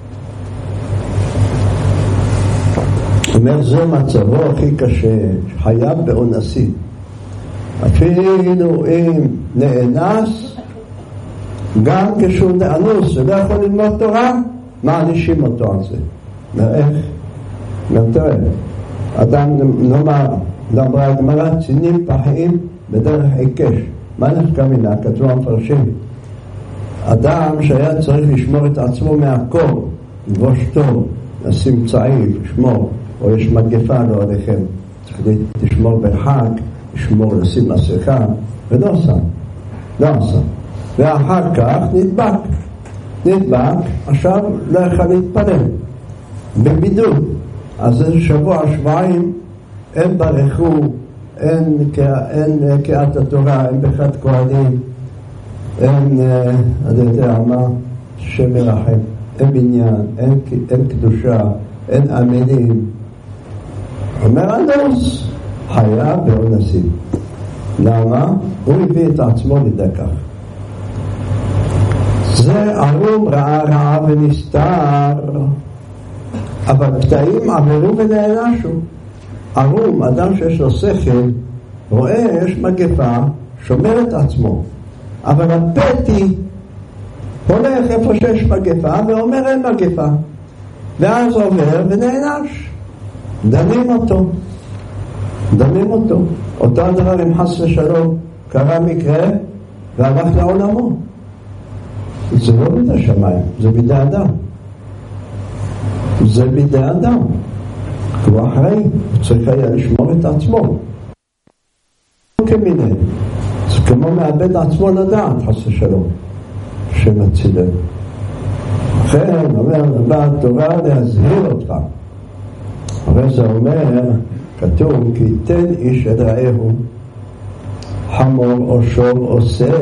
אומר, זה מצבו הכי קשה, חייב באונסים. אפילו אם נאנס, גם כשהוא נאנוס ולא יכול ללמוד תורה, מענישים אותו על זה. איך? תראה, אדם נאמר, נאמרה הגמרא, צינים פחים בדרך עיקש. מה נחכה מינה? כתבו המפרשים. אדם שהיה צריך לשמור את עצמו מהקור, לבוש טוב, לשים צעיף, לשמור, או יש מגפה לא עליכם, צריך לשמור בחג, לשמור, לשים מסכה, ולא עושה, לא עושה. ואחר כך נדבק, נדבק, עכשיו לא יכול להתפלל, בבידוד. אז זה שבוע, שבועיים, אין ברכו, אין, אין קריאת התורה, אין ברכת כהנים, אין, אני יודע מה, שם מרחם, אין בניין, אין, אין קדושה, אין אמינים. אומר הנוס, חיה באונסים. למה? הוא הביא את עצמו לידי כך. זה ערום רעה רעה ונסתר, אבל פתאים עברו ונענשו. ערום, אדם שיש לו שכל, רואה יש מגפה, שומר את עצמו, אבל הפתי הולך איפה שיש מגפה ואומר אין מגפה, ואז עובר ונענש. דנים אותו דנים אותו אותו הדבר עם חס ושלום קרה מקרה והלך לעולמו. זה לא בידי שמיים, זה בידי אדם. זה בידי אדם. הוא אחראי, הוא צריך היה לשמור את עצמו. כמיני. זה כמו מאבד עצמו לדעת, חס ושלום, שמצידם. לכן, אומר, בא התורה להזהיר אותך. אבל זה אומר, כתוב, כי תן איש את רעהו, חמור או שור עושה,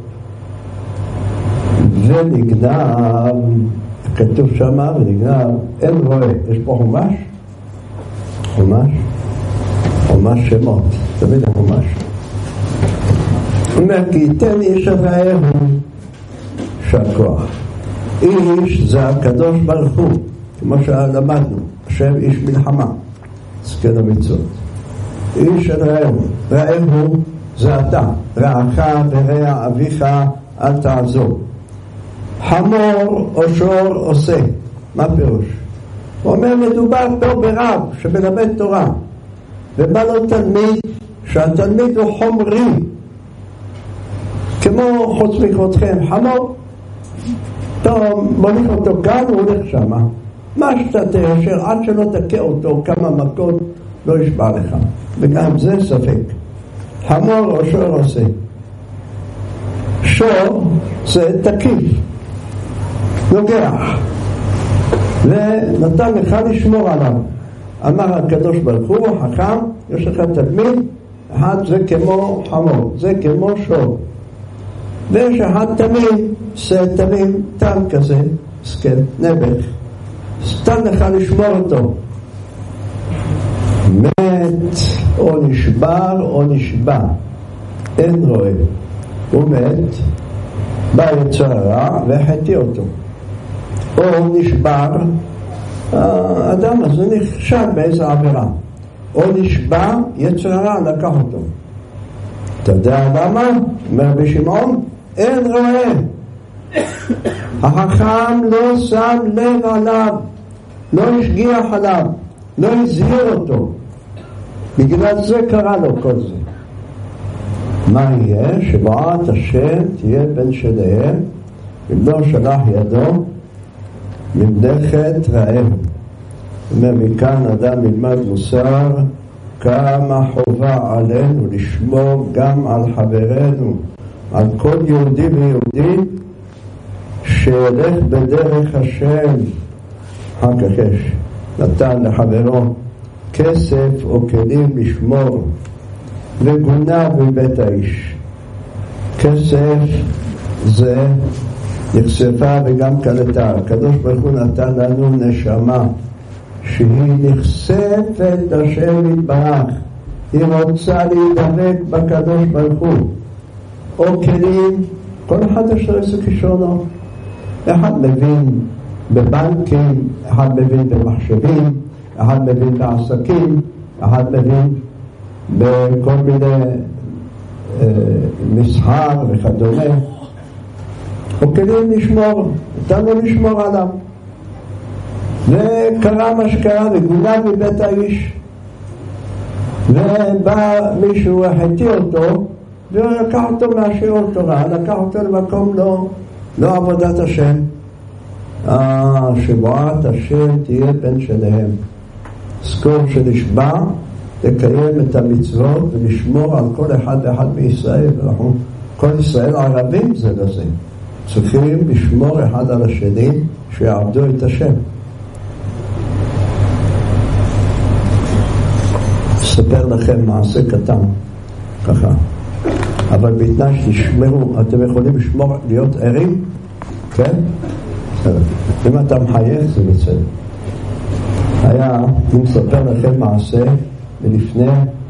ונגנב, כתוב שמה ונגנב, אין רואה. יש פה חומש? חומש? חומש שמות, תמיד החומש. הוא אומר, כי תן איש את רעהו, שהכוח. איש זה הקדוש ברוך הוא, כמו שלמדנו, השם איש מלחמה, זקן המצוות. איש את רעהו, רעהו זה אתה, רעך ורע אביך אל תעזור. חמור או שור עושה, מה פירוש? הוא אומר, מדובר פה ברב שמלמד תורה, ובא לו תלמיד שהתלמיד הוא חומרי, כמו חוץ מכבודכם, חמור, טוב, מוליך אותו כאן, הוא הולך שמה, מה שאתה תיישר, עד שלא תקע אותו כמה מכות, לא ישבע לך, וגם זה ספק. חמור או שור עושה. שור זה תקיף, נוגח, ונתן לך לשמור עליו. אמר הקדוש ברוך הוא, חכם, יש לך תלמיד, אחד זה כמו חמור, זה כמו שור. ויש אחד תמיד, זה תמיד תם כזה, סקל, נבח, סתם לך לשמור אותו. מת או נשבר או נשבע, אין רואה. הוא מת, בא יצר הרע והחטיא אותו. או נשבר, האדם הזה נכשל באיזו עבירה. או נשבע, יצר הרע לקח אותו. אתה יודע למה? אומר בשמעון, אין רואה. החכם לא שם לב עליו, לא השגיח עליו, לא הזהיר אותו. בגלל זה קרה לו כל זה. מה יהיה? שבועת השם תהיה בין שלהם, אם לא שלח ידו ממלכת רעהו. מכאן אדם ילמד מוסר כמה חובה עלינו לשמור גם על חברנו, על כל יהודי ויהודי שילך בדרך השם. אחר כך יש נתן לחברו כסף או כלים לשמור, וגונב מבית האיש. כסף זה נחשפה וגם קלטה. הקדוש ברוך הוא נתן לנו נשמה שהיא נחשפת השם יתברך, היא רוצה להידבק בקדוש ברוך הוא. או כלים, כל אחד יש לו איזה כישרונות. אחד מבין בבנקים, אחד מבין במחשבים, אחד מבין בעסקים, אחד מבין בכל מיני אה, מסחר וכדומה. וכדי לשמור, נתנו לשמור עליו. וקרה מה שקרה, וגונב מבית האיש. ובא מישהו, החטיא אותו, ולקח אותו מהשיעור תורה, לקח אותו למקום לא, לא עבודת השם. אה, שבועת השם תהיה בין שלהם. זכור שנשבע לקיים את המצוות ולשמור על כל אחד ואחד מישראל. אנחנו, כל ישראל ערבים זה לזה. צריכים לשמור אחד על השני שיעבדו את השם. אספר לכם מעשה קטן, ככה. אבל בתנאי שתשמרו, אתם יכולים לשמור, להיות ערים? כן? אם אתה מחייך זה בסדר. היה, אני מספר לכם מעשה ולפני,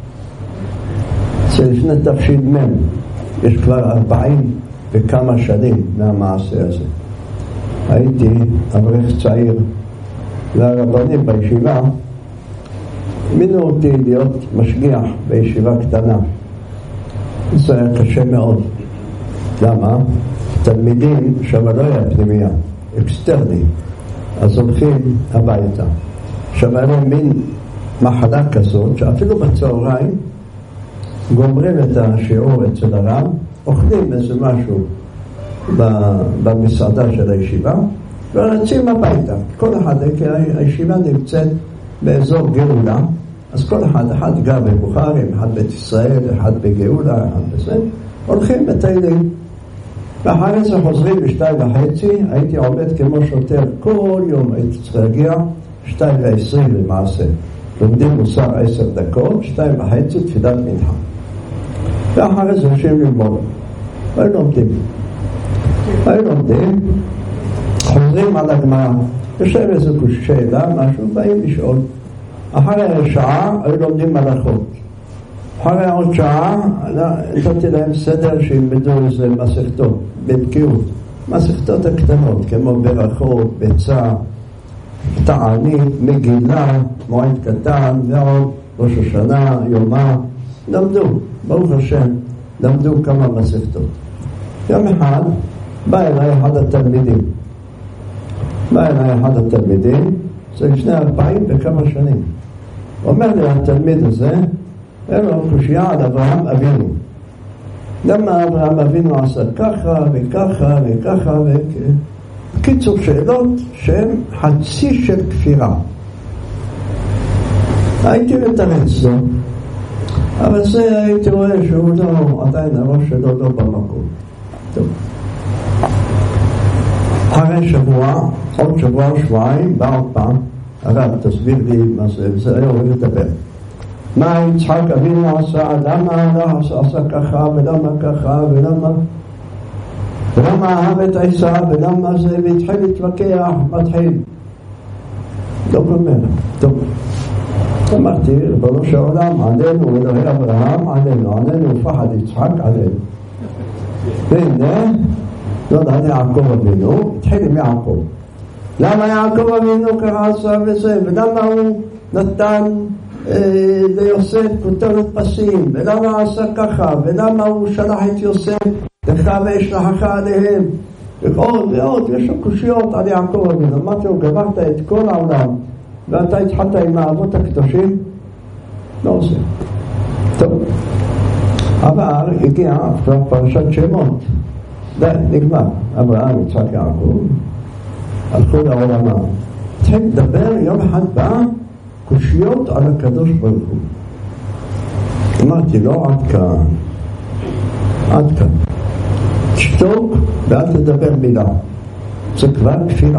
זה לפני תש"מ, יש כבר ארבעים וכמה שנים מהמעשה הזה. הייתי אברך צעיר לרבנים בישיבה, מינו אותי להיות משגיח בישיבה קטנה. זה היה קשה מאוד. למה? תלמידים שם לא היה פנימיה, אקסטרני, אז הולכים הביתה. שם היה מין מחלה כזאת שאפילו בצהריים גומרים את השיעור אצל הרב, אוכלים איזה משהו במסעדה של הישיבה ורצים הביתה. כל אחד, כי הישיבה נמצאת באזור גאולה, אז כל אחד, אחד גר בבוכרים, אחד בית ישראל, אחד בגאולה, אחד בזה, הולכים מטיילים. ואחרי זה חוזרים בשתיים וחצי, הייתי עומד כמו שוטר כל יום, הייתי צריך להגיע שתיים ועשרים למעשה. לומדים מוסר עשר דקות, שתיים וחצי תפילת מנחה. ואחרי זה יושבים ללמוד. היו לומדים. היו לומדים, חוזרים על הגמרא. יושב איזה שאלה, משהו, באים לשאול. אחרי שעה היו לומדים הלכות. אחרי עוד שעה נתתי להם סדר שילמדו איזה מסכתות, בבקיאות. מסכתות הקטנות, כמו ברכות, ביצה, תענית, מגילה, מועד קטן, ועוד ראש השנה, יומה. למדו, ברוך השם, למדו כמה מסכתות. יום אחד בא אליי אחד התלמידים. בא אליי אחד התלמידים, זה לפני ארבעים וכמה שנים. אומר לי התלמיד הזה, אין לו קושיה על אברהם אבינו. למה אברהם אבינו עשה ככה וככה וככה וככה? קיצור שאלות שהן חצי של כפירה. הייתי מתרץ לו, אבל זה הייתי רואה שהוא לא, עדיין הראש שלו לא במקום. טוב. אחרי שבוע, עוד שבוע או שבועיים, בא עוד פעם, הרב תסביר לי מה זה, וזה היה הולך לדבר. מה יצחק אבינו עשה, למה לא עשה, עשה ככה ולמה ככה ולמה ולמה אהב את עשיו ולמה זה, והתחיל להתווכח, מתחיל לא גומר. טוב, אמרתי, ריבונו של עולם, עלינו אלוהי אברהם, עלינו, עלינו פחד יצחק, עלינו. והנה לא יודע, יעקב אבינו, התחיל עם יעקב. למה יעקב אבינו ככה עשה וזה, ולמה הוא נתן אה, ליוסף כותרת פסים, ולמה עשה ככה, ולמה הוא שלח את יוסף לך ואשלחך עליהם, ועוד ועוד, יש לו קושיות על יעקב אבינו. אמרתי לו, גמרת את כל העולם ואתה התחלת עם האבות הקדושים? לא עושה. טוב, אבל הגיע כבר פרשת שמות, די, נגמר. אברהם, יצחק, יעקב הלכו לעולמה. צריך לדבר, יום אחד בא קושיות על הקדוש ברוך הוא. אמרתי לו, עד כאן, עד כאן, תשתוק ואל תדבר מילה, זה כבר כפירה.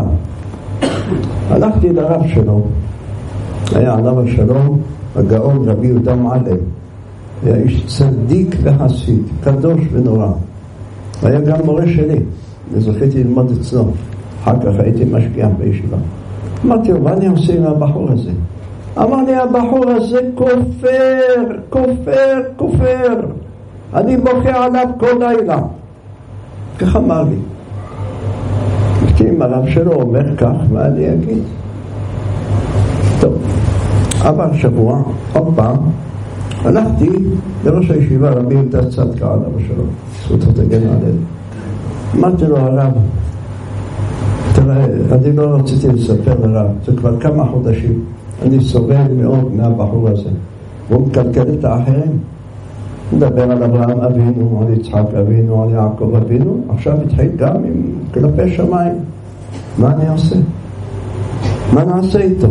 הלכתי לרב שלו, היה עליו השלום, הגאון רבי יהודה מעלה, היה איש צדיק וחסיד, קדוש ונורא, היה גם מורה שלי, וזכיתי ללמוד אצלו. אחר כך הייתי משגיח בישיבה. אמרתי לו, מה אני עושה עם הבחור הזה? אמר לי, הבחור הזה כופר, כופר, כופר, אני בוכה עליו כל לילה. כך אמר לי. כי אם הרב שלו אומר כך, מה אני אגיד? טוב, עבר שבוע, עוד פעם, הלכתי לראש הישיבה, רבי יהודה צדקה עליו השלום, זכותו תגן עלינו. אמרתי לו, הרב, תראה, אני לא רציתי לספר לרב, זה כבר כמה חודשים, אני סובל מאוד מהבחור הזה, והוא מקלקל את האחרים. מדבר על אברהם אבינו, על יצחק אבינו, על יעקב אבינו, עכשיו התחיל גם עם כלפי שמיים. מה אני עושה? מה נעשה איתו?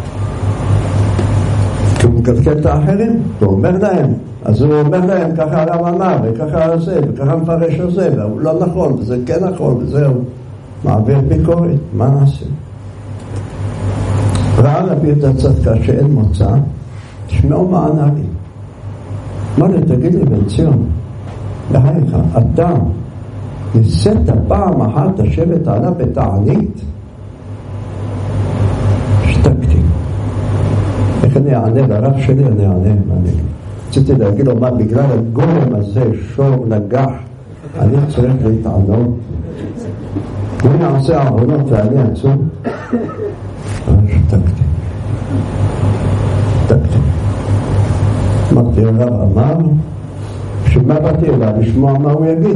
כי הוא מקלקל את האחרים, הוא אומר להם, אז הוא אומר להם, ככה הרב אמר, וככה זה, וככה מפרש על זה, והוא לא נכון, וזה כן נכון, וזהו. מעביר ביקורת, מה נעשה? ראה רבי יהודה צדקה שאין מוצא, תשמעו מה ענה לי. אמר לי, תגיד לי בן ציון, לחייך, אתה ניסית פעם אחת לשבת עליו בתענית? שתקתי. איך אני אענה, והרב שלי אני אענה, אני רציתי להגיד לו מה, בגלל הגולם הזה, שור נגח, אני צריך להתענות. הוא נעשה עוונות ואני עצום. שתקתי. שתקתי. אמרתי, הרב אמר, שמה באתי אליו לשמוע מה הוא יגיד.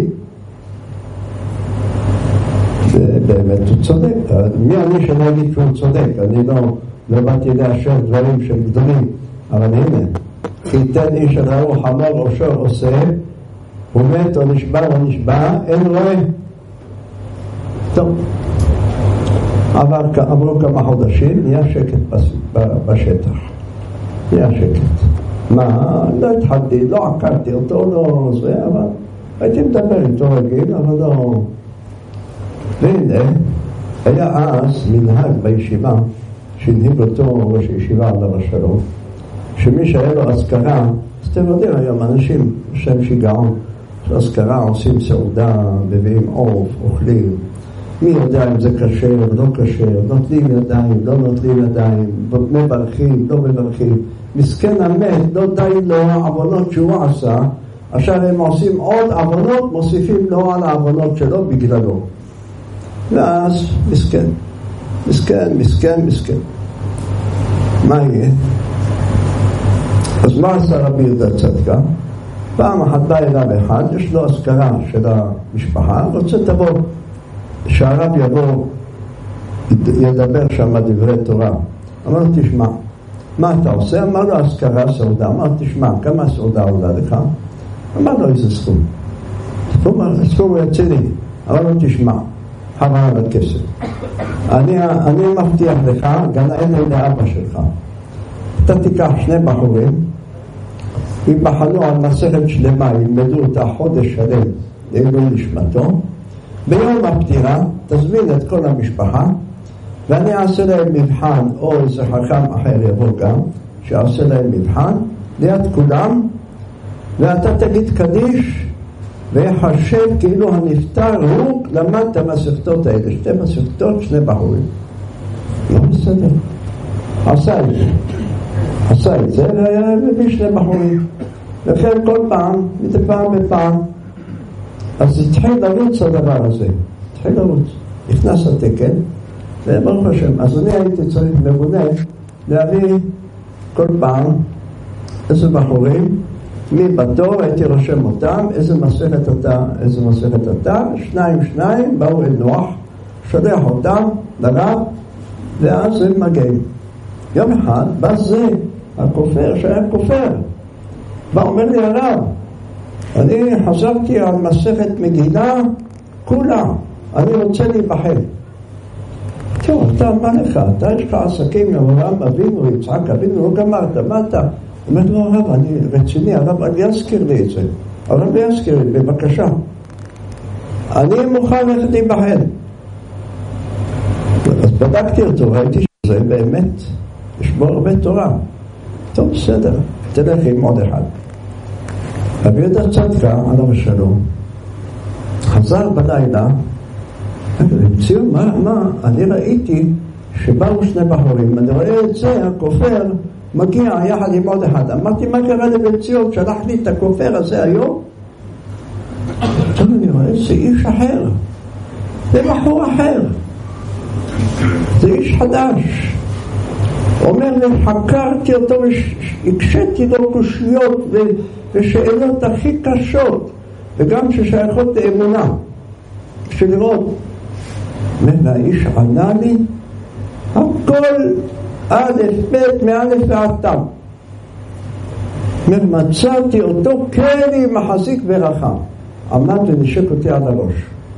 ובאמת הוא צודק. מי אני שאני אגיד שהוא צודק? אני לא, לא באתי לאשר דברים שהם גדולים. אבל הנה, חיתן איש על הרוח אמר ראשו עושה, הוא מת או נשבע או נשבע, אין רואה. טוב. עבר, עברו כמה חודשים, נהיה שקט בשטח. נהיה שקט. מה? לא התחלתי, לא עקרתי אותו, לא זה, אבל הייתי מדבר איתו רגיל, אבל לא... והנה, היה אז מנהג בישיבה, שהנהיג אותו ראש ישיבה עליו השלום, שמי שהיה לו אזכרה, אז אתם יודעים היום, אנשים שהם שיגעון, אזכרה עושים סעודה, מביאים עוף, אוכלים, מי יודע אם זה קשר, לא קשר, נוטלים ידיים, לא נוטלים ידיים, מברכים, לא מברכים. מסכן המת, לא די לו העוונות שהוא עשה, עכשיו הם עושים עוד עוונות, מוסיפים לו על העוונות שלו בגללו. ואז מסכן, מסכן, מסכן, מסכן. מה יהיה? אז מה עשה רבי יהודה צדקה? פעם אחת בא אליו אחד, יש לו אזכרה של המשפחה, רוצה תבוא, שהרב יבוא, ידבר שם דברי תורה. אמר לו, תשמע, מה אתה עושה? אמר לו, אזכרה, סעודה. אמר, תשמע, כמה סעודה עולה לך? אמר לו, איזה סכום? סכום רציני. אמר לו, תשמע, חבל על הכסף. אני, אני מבטיח לך, גם אין לאבא שלך. אתה תיקח שני בחורים, יבחנו על מסכת שלמה, ילמדו אותה חודש שלם, לעילוי נשמתו, ביום הפטירה תזמין את כל המשפחה, ואני אעשה להם מבחן, או איזה חכם אחר יבוא גם, שיעשה להם מבחן, ליד כולם, ואתה תגיד קדיש, ויחשב כאילו הנפטר הוא למד את המסכתות האלה, שתי מסכתות, שני בחורים. לא בסדר. עשה את זה. עשה את זה, והיה מביא שני בחורים. וכן כל פעם, מדי פעם בפעם, אז התחיל לרוץ הדבר הזה. התחיל לרוץ. נכנס התקן, וברוך השם. אז אני הייתי צריך מבונה להביא כל פעם איזה בחורים, מי בתור, הייתי רושם אותם, איזה מסכת אתה, איזה מסכת אתה, שניים שניים, באו אל נוח, שולח אותם לרב, ואז הם מגיעים. יום אחד, בא זה, הכופר שהיה כופר, בא אומר לי הרב, אני חזרתי על מסכת מגילה, כולה, אני רוצה להיבחן. טוב, אתה, מה לך? אתה יש לך עסקים, אברהם אבינו, יצחק אבינו, לא גמרת, מה אתה? אומר לו, הרב, אני רציני, הרב, אני אזכיר לי את זה. הרב יזכיר לי, בבקשה. אני מוכן ללכת להיבחן. אז בדקתי אותו, ראיתי שזה באמת, יש בו הרבה תורה. טוב, בסדר, תלך עם עוד אחד. רבי יהודה צדקה, עליו השלום, חזר בלילה, המציאו, מה, מה, אני ראיתי שבאו שני בחורים, אני רואה את זה, הכופר, מגיע יחד עם עוד אחד. אמרתי, מה קרה לבנציון? שלח לי את הכופר הזה היום? עכשיו אני רואה, זה איש אחר. זה בחור אחר. זה איש חדש. אומר לי, חקרתי אותו והקשיתי לו קושיות ושאלות הכי קשות, וגם ששייכות לאמונה. שלראות, והאיש ענה לי, הכל א' ב' מאלף ועד תו. מצאתי אותו כלי מחזיק ברחם, עמד ונשק אותי עד הראש.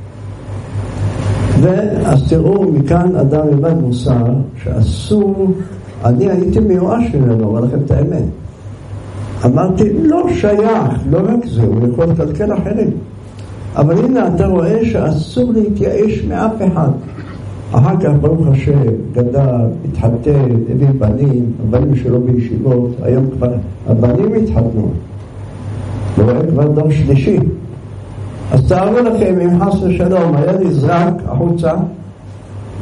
ואז תראו, מכאן אדם ילמד מוסר שאסור, אני הייתי מיואש ממנו, אומר לכם את האמת. אמרתי, לא שייך, לא רק זה, הוא יכול לקלקל אחרים. אבל הנה אתה רואה שאסור להתייאש מאף אחד. אחר כך ברוך השם, גדל, התחתן, הביא בנים, הבנים שלו בישיבות, היום כבר הבנים התחתנו. ורואה כבר דור שלישי. אז תארו לכם, אם חס ושלום היה נזרק החוצה,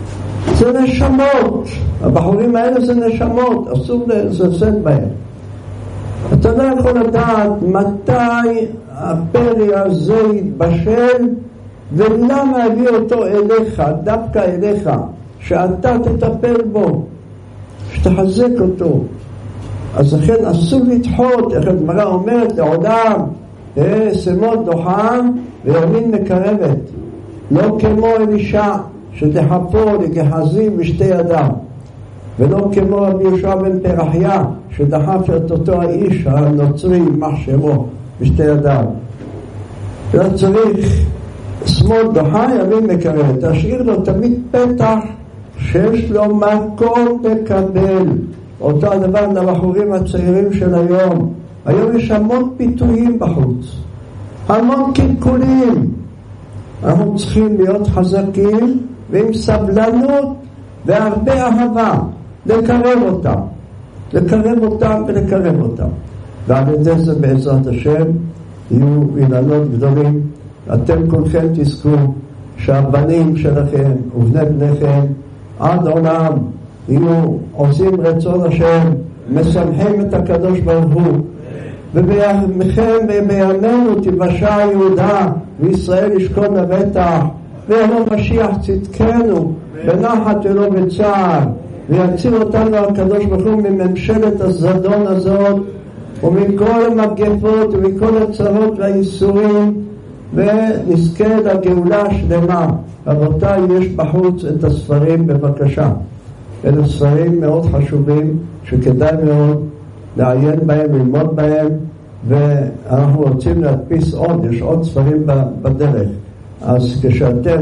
זה נשמות, הבחורים האלה זה נשמות, אסור לזלזל בהם. אתה לא יכול לדעת מתי הפרי הזה יתבשל ולמה הביא אותו אליך, דווקא אליך, שאתה תטפל בו, שתחזק אותו. אז לכן אסור לדחות, איך הגמרא אומרת לעולם, שמות דוחה וימין מקרבת, לא כמו אלישע שדחפו לגחזים בשתי ידיו, ולא כמו רבי יהושע בן פרחיה שדחף את אותו האיש הנוצרי יימח שמו בשתי ידיו. לא צריך שמאל דוחה ימין מקרבת, תשאיר לו תמיד פתח שיש לו מקום לקבל. אותו הדבר לבחורים הצעירים של היום. היום יש המון פיתויים בחוץ, המון קלקולים. אנחנו צריכים להיות חזקים ועם סבלנות והרבה אהבה לקרב אותם, לקרב אותם ולקרב אותם, ועל ידי זה בעזרת השם יהיו אילנות גדולים. אתם כולכם תזכו שהבנים שלכם ובני בניכם עד עולם יהיו עושים רצון השם, משמחים את הקדוש ברוך הוא, ובימיכם ובימינו תיוושע יהודה וישראל ישכון לבטח, ויבוא משיח צדקנו בנחת ולא בצער, ויציל אותנו הקדוש ברוך הוא מממשלת הזדון הזאת ומכל המגפות ומכל הצרות והייסורים, ונזכה לגאולה שלמה. רבותיי, יש בחוץ את הספרים, בבקשה. אלה ספרים מאוד חשובים שכדאי מאוד לעיין בהם, ללמוד בהם, ואנחנו רוצים להדפיס עוד, יש עוד ספרים בדרך. אז כשאתם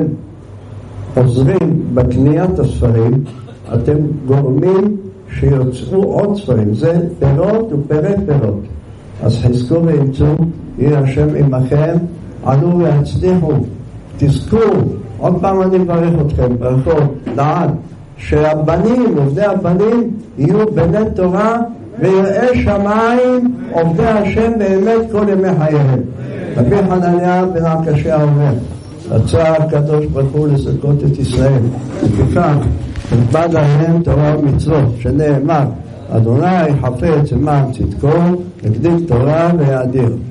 עוזרים בקניית הספרים, אתם גורמים שיוצאו עוד ספרים. זה פירות ופרי פירות. אז חזקו וימצאו, יהיה השם עמכם, עלו והצליחו, תזכו. עוד פעם אני מברך אתכם, ברכות, לעד, שהבנים, עובדי הבנים, יהיו בני תורה ויראי שמיים, עובדי השם באמת כל ימי חייהם. רבי חנניה בן עקשיא אומר, רצה הקדוש ברוך הוא לזכות את ישראל, וכך נקבע להם תורה ומצוות, שנאמר, אדוני חפץ למען צדקו, יקדים תורה ויאדיר.